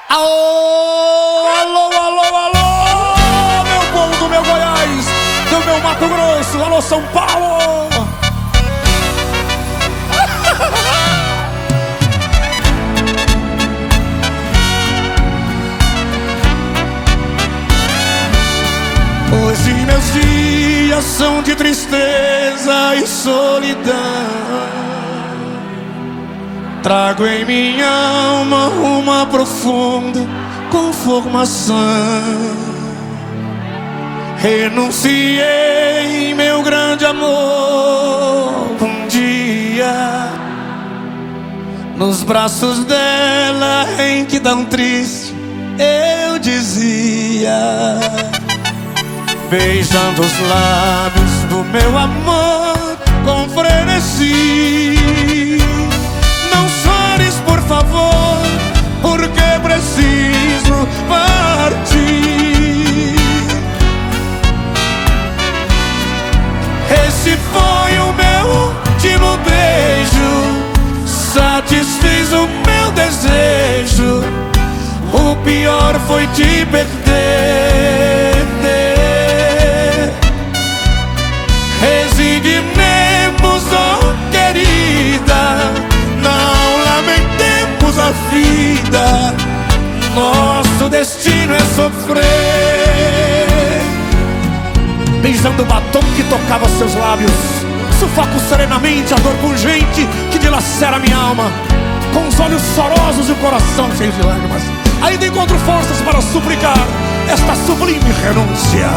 Alô, alô, alô, alô, meu povo do meu Goiás, do meu Mato Grosso, alô São Paulo. Hoje meus dias são de tristeza e solidão. Trago em minha alma uma profunda conformação. Renunciei meu grande amor um dia, nos braços dela em que tão triste eu dizia, beijando os lábios do meu amor com frenesi: não chores, por favor, porque preciso partir. Esse foi o meu último beijo, satisfiz o meu desejo. O pior foi te perder. Resignemos, oh querida, não lamentemos a vida. Nosso destino é sofrer. Beijando o batom que tocava seus lábios, sufoco serenamente a dor pungente que dilacera minha alma. Com os olhos sorosos e o coração cheio de lágrimas, ainda encontro forças para suplicar esta sublime renúncia.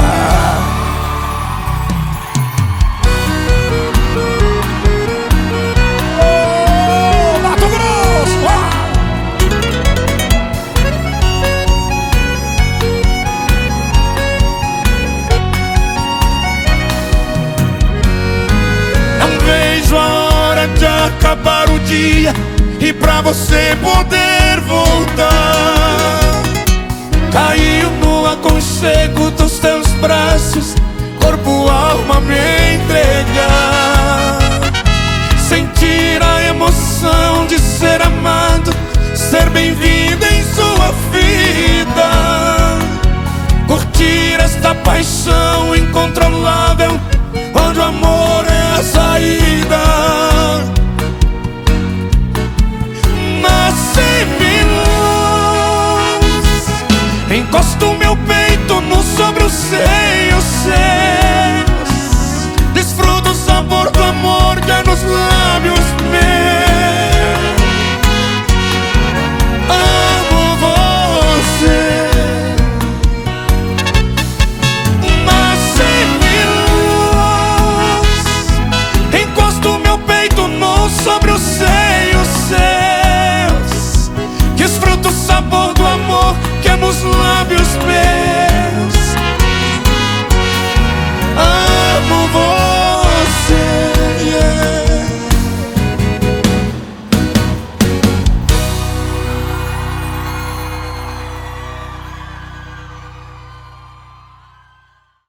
De acabar o dia e pra você poder voltar. Caiu no aconchego dos teus braços, corpo, alma me entregar. Sentir a emoção de ser amado, ser bem-vindo em sua vida. Curtir esta paixão incontrolável, onde o amor é a saída. Encosto meu peito sobre os seios seus, desfruto o sabor do amor que é nos lábios meus. Amo você, nasce-me luz. Encosto meu peito sobre os seios seus, desfruto o sabor do amor que é nos lábios meus.